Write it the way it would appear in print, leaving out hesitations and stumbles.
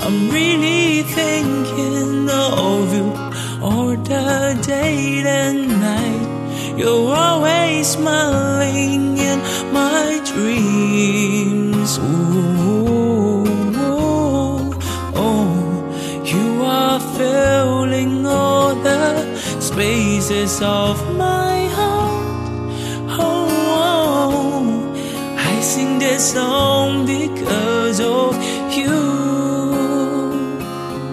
I'm really thinking of you all the day and night. You're always smiling in my dreams. Ooh, oh, you are filling all the spaces of my